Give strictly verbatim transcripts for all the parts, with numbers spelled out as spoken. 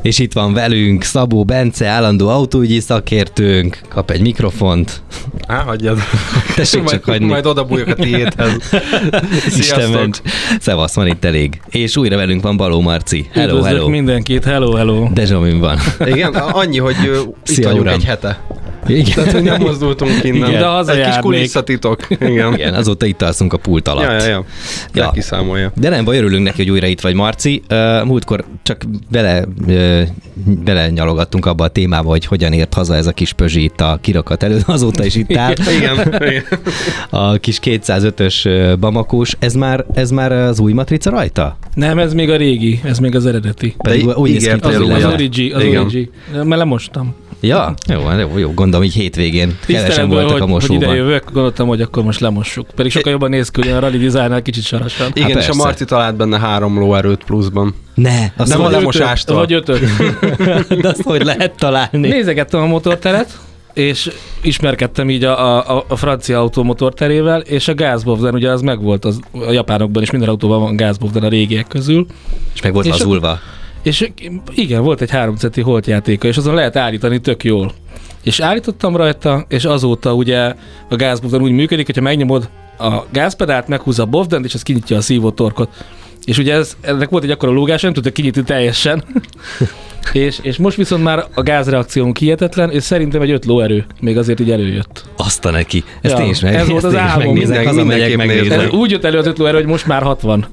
És itt van velünk Szabó Bence, állandó autóügyi szakértőnk, kap egy mikrofont. Á, hagyjad. Tessék csak hagyni. Majd odabújok a tiédhez. Isten ments. Szevasz, van itt elég. És újra velünk van Baló Marci. Hello, Üdvözlök hello. mindenkit, hello, hello. Dezsamin van. Igen, annyi, hogy uh, itt Szia, vagyunk uram. egy hete. Igen. Tehát, hogy nem mozdultunk innen. Igen, de hazajárnék. Egy kis kulisszatitok. Igen. Igen, azóta itt alszunk a pult alatt. Ja, ja, ja. Ja. De kiszámolja. De nem baj, örülünk neki, hogy újra itt vagy, Marci. Uh, múltkor csak bele, uh, bele nyalogattunk abba a témába, hogy hogyan ért haza ez a kis pözsi itt a kirakat előtt, azóta is itt áll. Igen. Igen. A kis kétszázötös Bamakós, ez már, ez már az új matrica rajta? Nem, ez még a régi, ez még az eredeti. Pedig De úgy néz ki, ígértél az, Az, róla. az az, origi, az Igen. origi. Mert lemostam. Ja, jó, jó, jó, gondolom, így hétvégén kevesen Tiszteletből, voltak hogy, a hogy ide mosóban. jövök, gondoltam, hogy akkor most lemossuk. Pedig sokkal jobban néz ki, hogy a rally designnál kicsit sarasan. Igen, és persze. a Marci talált benne három lóerőt pluszban. Ne, azt Nem hogy, a lemosástól. Vagy ötöt. de azt hogy lehet találni? Nézegettem a motorteret, és ismerkedtem így a, a, a francia autó motorterével, és a gázbovden, ugye az megvolt az, a japánokban, és minden autóban van gázbovden a régiek közül. És meg volt És lazulva. És igen, volt egy három centi holtjátéka, és azon lehet állítani tök jól. És állítottam rajta, és azóta ugye a gázbovden úgy működik, hogyha megnyomod a gázpedált, meghúzza a bovdent, és az kinyitja a szívótorkot. És ugye ez, ennek volt egy akkora lógás, nem tudta kinyitni teljesen. és, és most viszont már a gázreakción hihetetlen, és szerintem egy öt lóerő még azért így előjött. Azt a neki. Ezt Ja, én is meg, ez volt ezt az én is álmom. megnézek, Minden- hazamegyek, mindenképp megnézem. Ez úgy jött elő az öt lóerő, hogy most már hatvan.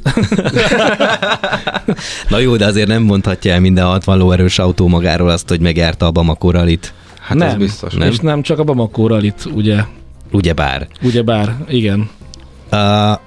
Na jó, de azért nem mondhatja el minden hatvan lóerős autó magáról azt, hogy megjárta a Bamako rallyt. Hát nem, ez biztos. nem. És nem csak a Bamako rallyt, ugye. Ugyebár. Ugyebár, igen. Uh,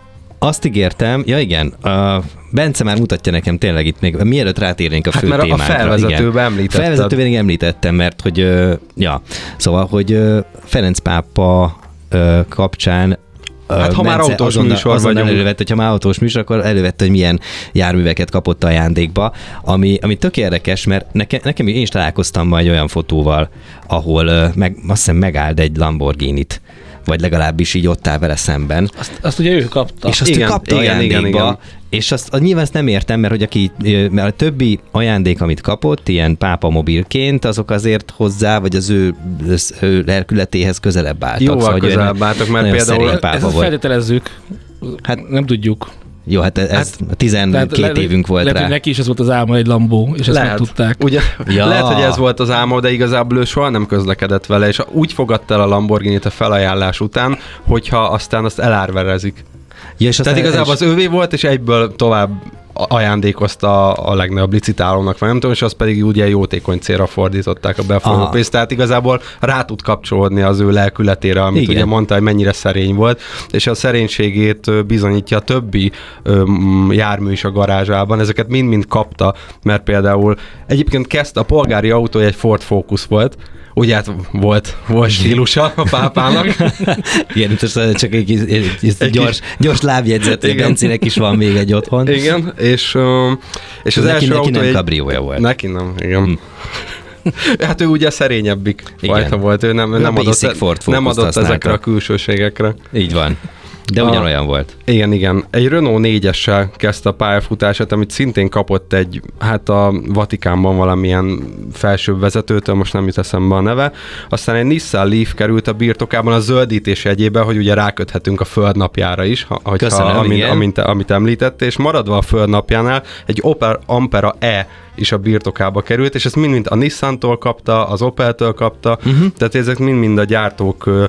azt ígértem, ja igen, uh, Bence már mutatja nekem tényleg itt még, mielőtt rátérnénk a Hát fő mert a témánkra. felvezetőben igen. említetted. Felvezetőben még említettem, mert hogy, uh, ja, szóval, hogy uh, Ferenc pápa uh, kapcsán Hát, ha már autós azonnal, műsor azonnal vagyunk. elővette, hogyha már autós műsor, akkor elővette, hogy milyen járműveket kapott ajándékba, ami, ami tök érdekes, mert nekem, nekem én is találkoztam majd olyan fotóval, ahol uh, meg, azt hiszem megállt egy Lamborghinit, vagy legalábbis így ott áll vele szemben. Azt, azt ugye ő kapta. És azt Igen, ő kapta igen, ajándékba, igen, igen. és azt azt nyilván ezt nem értem, mert hogy aki, mert a többi ajándék, amit kapott, ilyen pápa mobilként, azok azért hozzá, vagy az ő, az ő lelkületéhez közelebb álltak. Jóval Szóval, hogy ő közelebb álltak, mert nagyon például szerény Ezt pápa azt volt. feltételezzük. Hát nem tudjuk. Jó, hát ez Hát, tizenkét le- évünk volt lehet, rá. hogy neki is ez volt az álma, egy Lambó, és ezt lehet, megtudták. ugye, Ja. lehet, hogy ez volt az álma, de igazából ő soha nem közlekedett vele, és úgy fogadta el a Lamborghinit a felajánlás után, hogyha aztán azt elárverezik. Ja, és Tehát aztán- igazából az ővé volt, és egyből tovább ajándékozta a legnagyobb licitálónak, vagy nem tudom, és azt pedig ugye jótékony célra fordították a befolyó Aha. pénzt. Tehát igazából rá tud kapcsolódni az ő lelkületére, amit Igen. ugye mondta, hogy mennyire szerény volt, és a szerénységét ö, bizonyítja a többi ö, m, jármű is a garázsában. Ezeket mind-mind kapta, mert például egyébként kezdte a polgári autó, egy Ford Focus volt, ugye hát volt, volt stílusa a pápának. Igen, itt most csak egy, egy, egy, egy gyors, gyors lábjegyzet, hogy Igen. Bencének is van még egy otthon. Igen, és, ö, és az neki, első neki autó nem egy... kabriója volt. Neki nem, igen. Hm. Hát ő ugye szerényebbik Igen. fajta volt, ő nem, Ő nem a adott, basic Ford nem Focust adott használta. ezekre a külsőségekre. Így van. De A- ugyanolyan volt. Igen, igen. Egy Renault négyessel kezdte a pályafutását, amit szintén kapott egy, hát a Vatikánban valamilyen felsőbb vezetőtől, most nem jut eszembe a neve. Aztán egy Nissan Leaf került a birtokában a zöldítés jegyében, hogy ugye ráköthetünk a földnapjára is, ha, hogyha, Köszönöm, amint, igen. amint, amit említett, és maradva a földnapjánál egy Opel Ampera E is a birtokába került, és ezt mind-mind a Nissantól kapta, az Opeltől kapta, Mhm. uh-huh. Tehát ezek mind-mind a gyártók ö,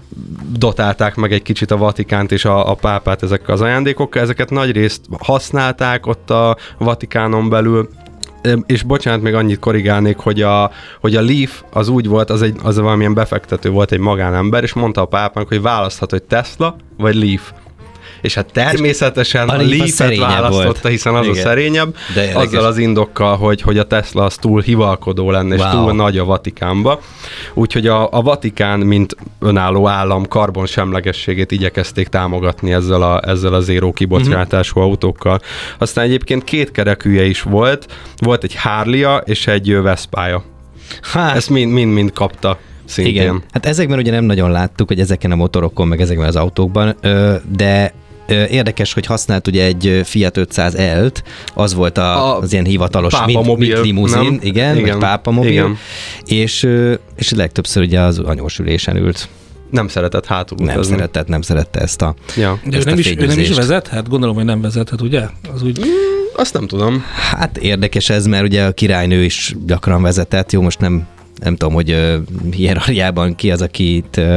dotálták meg egy kicsit a Vatikánt és a, a pápát ezekkel az ajándékokkal, ezeket nagyrészt használták ott a Vatikánon belül, és bocsánat, még annyit korrigálnék, hogy a, hogy a Leaf az úgy volt, az, egy, az valamilyen befektető volt, egy magánember, és mondta a pápának, hogy választhat, hogy Tesla vagy Leaf. És hát természetesen a a Leaf az Leaf-et szerényebb választotta, volt. hiszen az Igen. a szerényebb, De érdekes. azzal az indokkal, hogy, hogy a Tesla az túl hivalkodó lenne, és Wow. túl nagy a Vatikánba. Úgyhogy a, a Vatikán, mint önálló állam karbonsemlegességét igyekezték támogatni ezzel a, ezzel a zéró kibocsátású uh-huh. autókkal. Aztán egyébként két kerekűje is volt, volt egy Harley-ja és egy Vespája. Hát, Ezt mind-mind kapta szintén. igen. Hát ezekben ugye nem nagyon láttuk, hogy ezeken a motorokon, meg ezekben az autókban, ö, de Érdekes, hogy használt ugye egy Fiat ötszáz L-t, az volt a, az ilyen hivatalos mit limuzin, igen, igen, vagy pápamobil, igen. És, és legtöbbször ugye az anyósülésen ült. Nem szeretett hátul utazni. Nem szeretett, nem szerette ezt a ja. De ezt ő, nem is, ő nem is vezethet? Gondolom, hogy nem vezethet, ugye? Az úgy... Mm, azt nem tudom. Hát érdekes ez, mert ugye a királynő is gyakran vezetett. Jó, most nem, nem tudom, hogy uh, hierarchiában ki az, aki itt uh,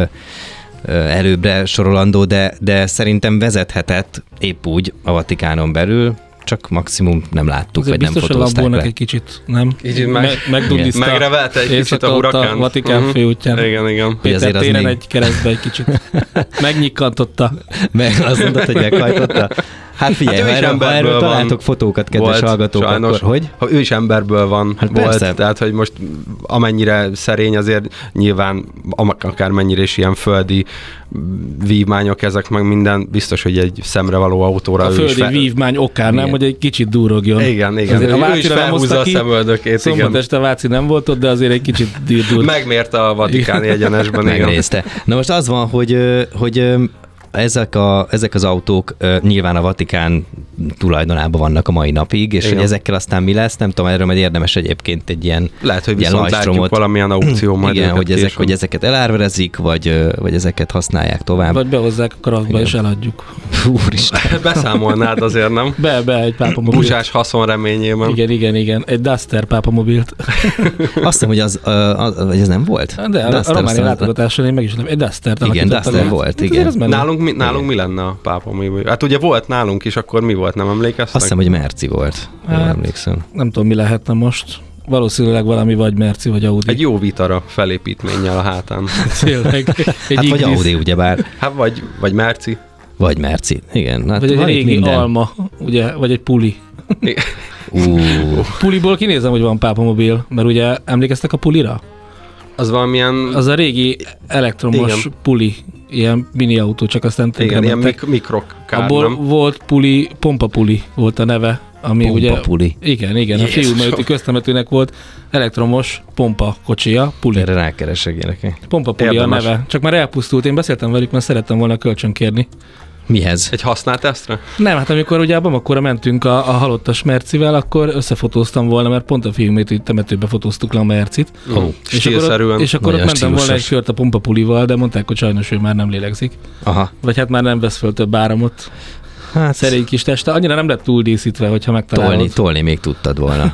előbbre sorolandó, de, de szerintem vezethetett épp úgy a Vatikánon belül, csak maximum nem láttuk, azért vagy nem fotózták le. Biztos, hogy Lambónak egy kicsit, nem? Kicsit meg, megdulliszta. Megrevelte egy kicsit a Huracán. A Vatikán uh-huh. főútján. Igen, igen. Péter téren még... egy keresztbe egy kicsit. Megnyikkantotta. Meg azt mondtad, hogy meghajtotta. Hát figyelj, hát ha, erről, ha erről találtok fotókat, kedves volt, hallgatók, sajnos, akkor hogy? Ha ő is emberből van, hát volt, persze. Tehát, hogy most amennyire szerény, azért nyilván akármennyire is ilyen földi vívmányok ezek, meg minden, biztos, hogy egy szemrevaló autóra a ő földi is fel... vívmány okán, nem, hogy egy kicsit durogjon. Igen, igen. Azért ő, a ő is felhúzza a szemöldökét. Szombat este Váci nem volt ott, de azért egy kicsit durog. Megmérte a vatikáni egyenesben. Megnézte. Na most az van, hogy, hogy Ezek, a, ezek az autók uh, nyilván a Vatikán tulajdonában vannak a mai napig, és igen. hogy ezekkel aztán mi lesz, nem tudom, erről majd érdemes egyébként egy ilyen lehet, hogy viszont látjuk valamilyen aukció majd. Igen, hogy, ezek, hogy ezeket elárverezik, vagy, vagy ezeket használják tovább. Vagy behozzák a karakba és eladjuk. Úristen. Beszámolnád azért, nem? Be, be, egy pápamobilt. Busás haszon reményében. Igen, igen, igen. Egy Duster pápamobilt. Azt hiszem, hogy az, az, az, az nem volt? De Duster, a romániai látogatáson én meg is nem. Egy Duster-t igen, Duster volt, igen. Nálunk Mi, nálunk mi lenne a pápamobil? Hát ugye volt nálunk is, akkor mi volt, nem emlékeztek? Azt hiszem, hogy Merci volt. Hát, nem emlékszem. Nem tudom, mi lehetne most. Valószínűleg valami vagy Merci, vagy Audi. Egy jó Vitara felépítménnyel a hátán. Tényleg. Egy hát vagy Audi, ugyebár. Hát vagy, vagy Merci. Vagy Merci, igen. Hát vagy egy régi minden. Alma, ugye, vagy egy Puli. Uh. Puliból kinézem, hogy van pápamobil, mert ugye emlékeztek a Pulira? Az valamilyen... Az a régi elektromos igen. Puli, ilyen mini autó, csak aztán igen, ilyen mik- mikrokár, abból nem? Volt Puli, Pompa Puli volt a neve, ami pompa ugye... Puli. Igen, igen, Jézus. A fiúmelyőti köztemetőnek volt elektromos pompa kocsia, Puli. Erre rákeresek gyerekek. Pompa Puli érdemes. A neve, csak már elpusztult, én beszéltem velük, mert szerettem volna kölcsön kérni. Mihez? Egy használt esztre? Nem, hát amikor ugye a Bamakóra mentünk a, a halottas Mercivel, akkor összefotóztam volna, mert pont a fiúmét temetőbe fotóztuk le a Mercit. Oh, és, akkor ott, és akkor ott mentem volna egy kört a pompapulival, de mondták, hogy sajnos ő már nem lélegzik. Aha. Vagy hát már nem vesz föl több áramot. Hát szerény kis teste. Annyira nem lett túl díszítve, hogyha megtalálod. Tolni, tolni még tudtad volna.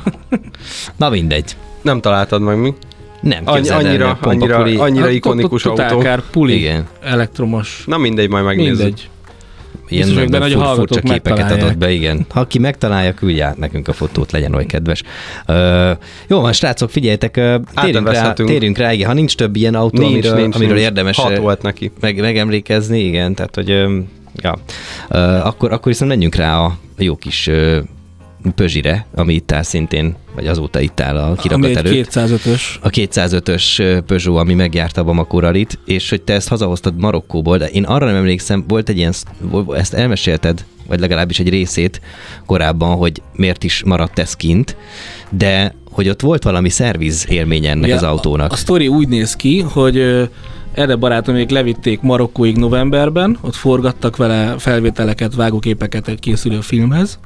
Na mindegy. Nem találtad meg mi? Nem, Annyi, annyira, annyira, annyira ikonikus autó. Totálkár, Puli, igen. Elektromos. Na mindegy, majd megnézzük. Mindegy. Ilyen benne, hogy a furcsa képeket adott be, igen. Ha ki megtalálja, küldje át nekünk a fotót, legyen oly kedves. Uh, jó van, srácok, figyeljetek, uh, térjünk, rá, térjünk rá, igen, ha nincs több ilyen autó, nincs, amiről, nincs, amiről nincs. érdemes hat volt neki. Meg, megemlékezni, igen, tehát, hogy um, ja. uh, akkor, akkor viszont menjünk rá a jó kis uh, Peugeot-re, ami itt áll szintén, vagy azóta itt áll a kirakat előtt. Ami egy kétszázötös. A kétszázötös Peugeot, ami megjárta a Bamako rallyt, és hogy te ezt hazahoztad Marokkóból, de én arra nem emlékszem, volt egy ilyen, ezt elmesélted, vagy legalábbis egy részét korábban, hogy miért is maradt ez kint, de hogy ott volt valami szerviz élmény ennek ja, az autónak. A, a sztori úgy néz ki, hogy erre barátomék levitték Marokkóig novemberben, ott forgattak vele felvételeket, vágóképeket egy készülő filmhez.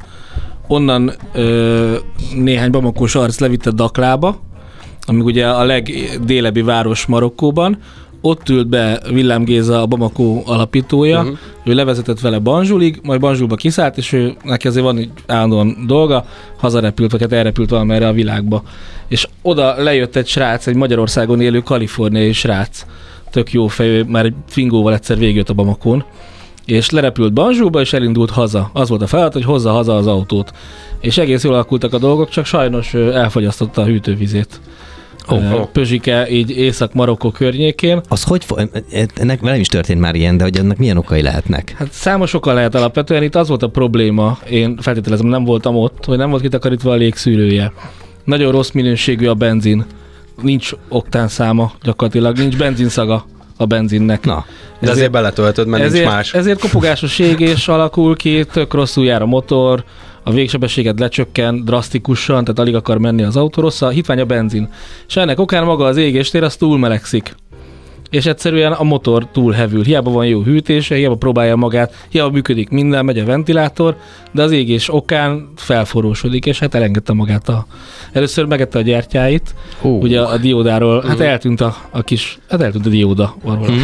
Onnan ö, néhány bamakós arc levitte Daklába, ami ugye a legdélebbi város Marokkóban. Ott ült be Villám Géza, a Bamako alapítója, uh-huh. ő levezetett vele Banjulig, majd Banjulba kiszállt, és ő, neki azért van egy állandóan dolga, hazarepült, vagy hát elrepült valamerre a világba. És oda lejött egy srác, egy Magyarországon élő kaliforniai srác, tök jó fejű, már egy fingóval egyszer végigjött a Bamakón, és lerepült Banjulba, és elindult haza. Az volt a feladat, hogy hozza haza az autót. És egész jól alakultak a dolgok, csak sajnos elfogyasztotta a hűtővizét. Oh, oh. Pözsike, így Észak-Marokkó környékén. Az hogy, ennek velem is történt már ilyen, de hogy ennek milyen okai lehetnek? Hát számos oka lehet alapvetően. Itt az volt a probléma, én feltételezem, nem voltam ott, hogy nem volt kitakarítva a légszűrője. Nagyon rossz minőségű a benzin. Nincs oktánszáma gyakorlatilag, nincs benzinszaga a benzinnek. Na, de ezért, ezért beletöltöd, mert ezért, nincs más. Ezért kopogásos égés alakul ki, tök rosszul jár a motor, a végsebességet lecsökken drasztikusan, tehát alig akar menni az autó, rossz a hitvány a benzin. És ennek okán maga az égéstér, az túl melegszik. és egyszerűen a motor túl hevül. Hiába van jó hűtése, hiába próbálja magát, hiába működik minden, megy a ventilátor, de az égés okán felforrósodik, és hát elengedte magát a... Először megette a gyertyáit, uh. ugye a diódáról, uh. hát eltűnt a, a kis, hát eltűnt a dióda, van valami. Uh.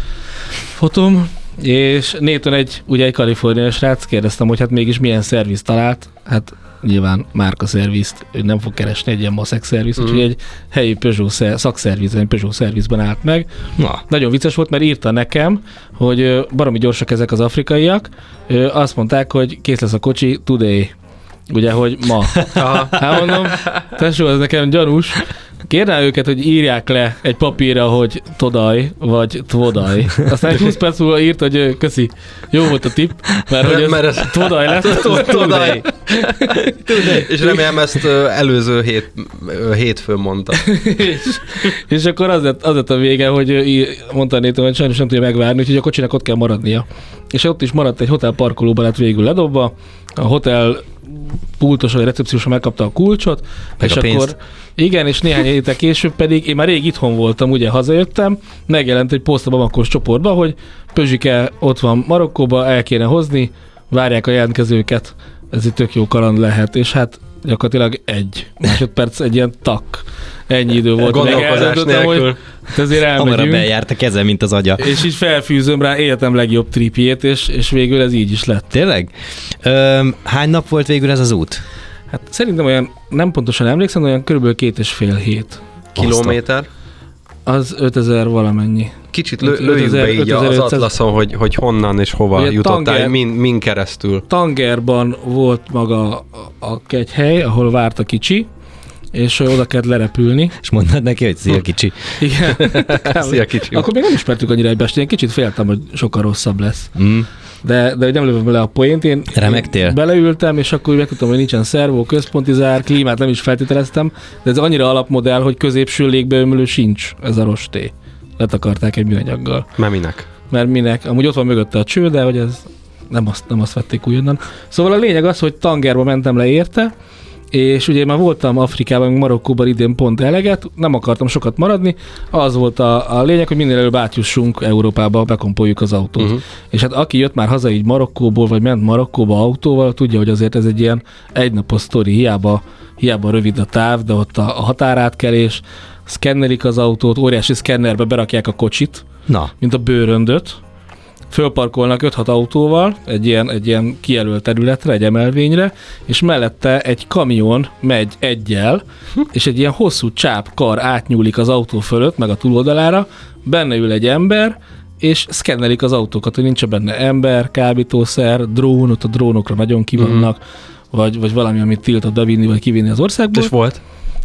Fotóm, és Nathan egy, ugye egy kaliforniai srác, kérdeztem, hogy hát mégis milyen szerviz talált, hát nyilván márka szervizt, ő nem fog keresni egy ilyen maszek szervizt, mm. úgyhogy egy helyi Peugeot szer- szakszervizben, egy Peugeot szervizben állt meg. Na. Nagyon vicces volt, mert írta nekem, hogy baromi gyorsak ezek az afrikaiak, azt mondták, hogy kész lesz a kocsi today. Ugye, hogy ma. Hát mondom, tesó, ez nekem gyanús. Kérnál őket, hogy írják le egy papírra, hogy todaj, vagy tvodaj. Aztán egy húsz perc múlva írt, hogy köszi, jó volt a tipp, mert hogy ez, ez tvodaj lesz. Todaj. És remélem ezt előző hét, hétfőn mondta. és, és akkor az lett, az lett a vége, hogy mondta Nathan, hogy sajnos nem tudja megvárni, úgyhogy a kocsinak ott kell maradnia. És ott is maradt egy hotel parkolóban, lett végül ledobva. A hotel pultos vagy recepciósan megkapta a kulcsot, meg és a akkor igen, és néhány héttel később pedig én már rég itthon voltam, ugye hazajöttem, megjelent egy poszt a Bamakos csoportba, hogy Pözsike ott van Marokkóba, el kéne hozni, várják a jelentkezőket, ez egy tök jó kaland lehet, és hát gyakorlatilag egy másodperc, egy ilyen tak. Ennyi idő volt. Gondolkozás nélkül. Hát ezért elmegyünk. Hamarabb eljárt a keze, mint az agya. És így felfűzöm rá életem legjobb tripjét, és, és végül ez így is lett. Tényleg? Ö, hány nap volt végül ez az út? Hát szerintem olyan, nem pontosan emlékszem, olyan körülbelül két és fél hét. Kilométer? Az ötezer valamennyi. Kicsit lő, lőjük be így az atlaszon, hogy, hogy honnan és hova ugye jutottál, Tanger, min, min keresztül. Tangerban volt maga a, a kegyhely, ahol várt a kicsi, és oda kellett lerepülni. És mondtad neki, hogy szia kicsi. Igen. Szia kicsi. Akkor még nem ismertük annyira egybest, én kicsit féltem, hogy sokkal rosszabb lesz. Mm. De, de nem lövöm le a poént, én remektél. Beleültem, és akkor megtudtam, hogy nincsen szervó, központi zár, klímát nem is feltételeztem, de ez annyira alapmodell, hogy középső légbeömlő sincs, ez a rosté. Letakarták egy műanyaggal. Mert minek? Mert minek? Amúgy ott van mögötte a cső, de hogy ez nem azt, nem azt vették újonnan. Szóval a lényeg az, hogy Tangerba mentem le érte, és ugye már voltam Afrikában, Marokkóban idén pont eleget, nem akartam sokat maradni, az volt a, a lényeg, hogy minél előbb átjussunk Európába, bekompoljuk az autót. Uh-huh. És hát aki jött már haza így Marokkóból, vagy ment Marokkóba autóval, tudja, hogy azért ez egy ilyen egynapos sztori, hiába, hiába rövid a táv, de ott a, a határátkelés, szkennelik az autót, óriási szkennerbe berakják a kocsit, na, mint a bőröndöt, fölparkolnak öt-hat autóval egy ilyen, egy ilyen kijelölt területre, egy emelvényre, és mellette egy kamion megy egyel, és egy ilyen hosszú csáp kar átnyúlik az autó fölött, meg a túloldalára, benne ül egy ember, és szkennelik az autókat, hogy nincs benne ember, kábítószer, drón, ott a drónokra nagyon kivannak, mm. vagy, vagy valami, amit tiltott bevinni, vagy kivinni az országból. És volt?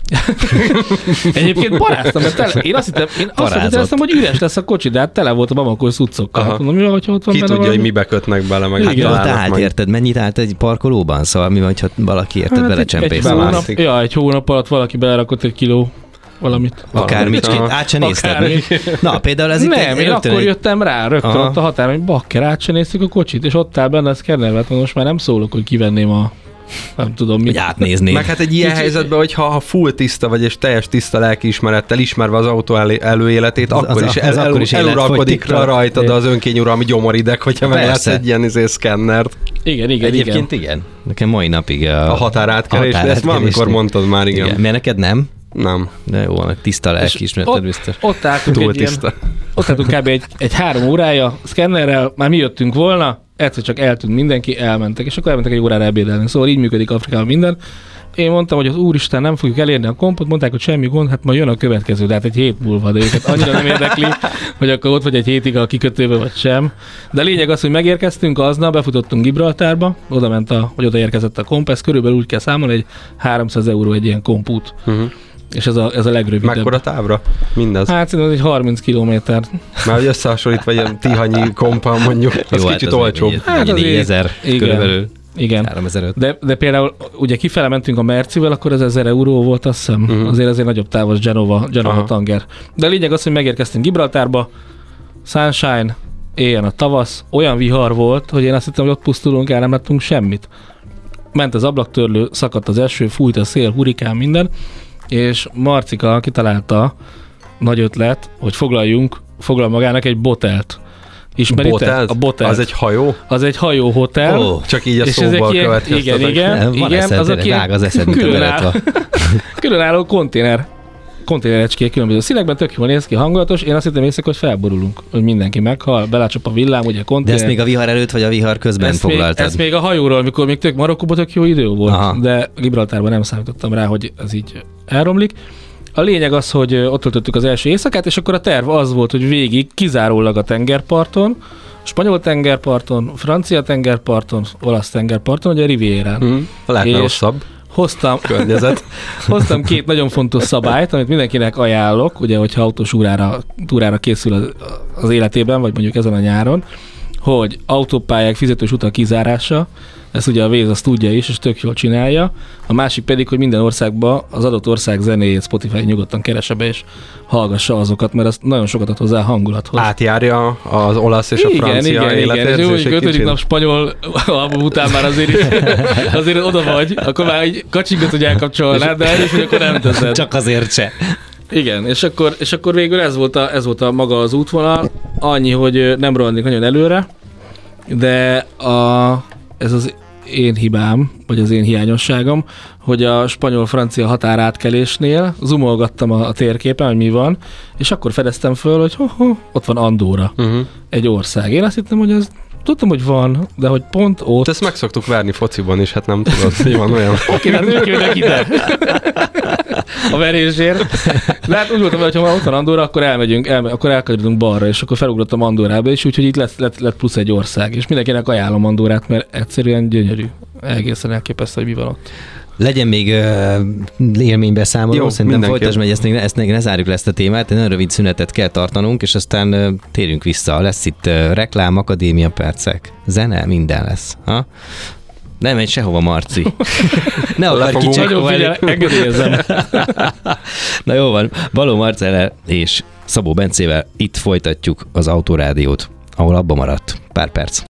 Egyébként paráztam, mert tele, én azt hittem, én azt hittem, hogy üres lesz a kocsi, de hát tele volt a Bamakos cuccokkal. Hát mondom, mi van, hogyha ott van ki benne tudja, valami? hogy mibe kötnek bele, meg hát ott állt, érted? Mennyit állt egy parkolóban? Szóval mi van, ha valaki érted hát belecsempész? Egy, egy, hónap, ja, egy hónap alatt valaki belerakott egy kiló valamit. Akármicskét, át se nézted. Na, például ez itt nem, én akkor egy... jöttem rá, rögtön aha. ott a határon, hogy bakker, át se néztük a kocsit, és ott áll benne a szkenner, most már nem szólok, hogy kivenném a nem tudom mit. Átnézni. Meg hát egy ilyen Kicsi... helyzetben, hogyha ha full tiszta vagy és teljes tiszta lelkiismerettel ismerve az autó elé, előéletét, az, akkor, az, is el, akkor is eluralkodik rajtad az önkényuralmi gyomorideg, hogyha meglátsz egy ilyen izé szkennert. Igen, igen, Egyébként igen. igen. Nekem mai napig a, a határátkelés, de ezt valamikor mondtad már, igen. igen. Mert neked nem? Nem. De jó, meg tiszta lelkiismereted biztos. Ott álltunk túl egy tiszta. Ilyen, ott álltunk kb. egy, egy három órája szkennerrel, már mi jöttünk volna, egyszer csak eltűnt mindenki, elmentek, és akkor elmentek egy órára ebédelni. Szóval így működik Afrikában minden. Én mondtam, hogy az úristen, nem fogjuk elérni a kompot, mondták, hogy semmi gond, hát majd jön a következő, de hát egy hét múlva, de őket annyira nem érdekli, hogy akkor ott vagy egy hétig a kikötőbe, vagy sem. De a lényeg az, hogy megérkeztünk aznap, befutottunk Gibraltárba, oda ment a, vagy oda érkezett a komp, ez körülbelül úgy kell számolni, hogy háromszáz euró egy ilyen kompút. Uh-huh. És ez a, ez a legrövidebb. Mekkora távra? Mindez? Hát szerintem egy harminc kilométer. Már hogy összehasonlítva ilyen tihanyi kompal mondjuk, az jó, kicsit hát olcsóbb. Hát az négyezer körülbelül. Igen. De, de például ugye kifele mentünk a Mercivel, akkor ez ezer euró volt, azt hiszem. Uh-huh. Azért azért nagyobb távos Genova, Genova Tanger. De a lényeg az, hogy megérkeztünk Gibraltárba, Sunshine, éjjel a tavasz, olyan vihar volt, hogy én azt hittem, hogy ott pusztulunk el, nem láttunk semmit. Ment az ablaktörlő, szakadt az eső, fújt a szél, hurikán, minden, és Marcika kitalálta, nagy ötlet, hogy foglaljunk foglal magának egy botelt. Ismeritek? Botelt? A botelt. Az egy hajó? Az egy hajóhotel. Ó, Csak így a és szóval ilyen, következtetek. igen, igen, van igen, eszed, azok tényleg, vág az eszed, mint a különálló, beletva. különálló konténer, konténerecskék különböző színekben, tök jól néz ki, hangulatos. Én azt hittem észre, hogy felborulunk, hogy mindenki meghal, belácsap a villám, ugye konténer. De ezt még a vihar előtt, vagy a vihar közben ezt még, foglaltad? ezt még a hajóról, mikor még tök Marokkóban tök jó idő volt, Aha. de Gibraltárban nem számítottam rá, hogy ez így elromlik. A lényeg az, hogy ott töltöttük az első éjszakát, és akkor a terv az volt, hogy végig kizárólag a tengerparton, spanyol tengerparton, francia tengerparton, olasz tengerparton, ugye a Rivierán. Hmm, lehetne És rosszabb hoztam, környezet. hoztam két nagyon fontos szabályt, amit mindenkinek ajánlok, ugye, hogyha autós túrára, túrára készül az, az életében, vagy mondjuk ezen a nyáron, hogy autópályák, fizetős utak kizárása, ezt ugye a Waze azt tudja is, és tök jól csinálja. A másik pedig, hogy minden országban az adott ország zenéjét Spotify nyugodtan keresse be, és hallgassa azokat, mert az nagyon sokat ad hozzá a hangulathoz. Átjárja az olasz és a igen, francia igen, igen. És jó, életérzés hogy egy ötödik kicsit. nap spanyol album után már azért is, azért oda vagy, akkor már egy kacsingot, hogy elkapcsolnád, de el is, hogy akkor nem teszed. Csak azért se. Igen, és akkor, és akkor végül ez volt, a, ez volt a maga az útvonal, annyi, hogy nem rohannék nagyon előre, de a, ez az én hibám, vagy az én hiányosságom, hogy a spanyol-francia határátkelésnél zoomolgattam a, a térképen, hogy mi van, és akkor fedeztem föl, hogy ho, ho, ott van Andorra, Uh-huh. egy ország. Én azt hittem, hogy ez, tudtam, hogy van, de hogy pont ott. Ezt meg szoktuk verni fociban is, hát nem tudod, hogy van olyan. Oké, hát ők jönnek ide. A verésért. De hát úgy voltam, hogy ha már ott van Andorra, akkor elmegyünk, elme, akkor elkanyarodunk balra, és akkor felugrottam Andorrába, és úgyhogy itt lett, lett, lett plusz egy ország. És mindenkinek ajánlom Andorrát, mert egyszerűen gyönyörű. Egészen elképesztő, hogy mi van ott. Legyen még uh, élménybeszámoló, Jó, szerintem mindenképp. folytasd meg, ezt még, ezt még ne zárjuk le ezt a témát, egy nagyon rövid szünetet kell tartanunk, és aztán uh, térjünk vissza. Lesz itt uh, reklám, akadémia percek, zene, minden lesz. Ha? Nem megy sehova, Marci. Ne akar fogunk. Nagyon kicsekkolni. figyel, engedélyezem. Na jó van, Baló Marcellel és Szabó Bencével itt folytatjuk az Autorádiót, ahol abba maradt. Pár perc.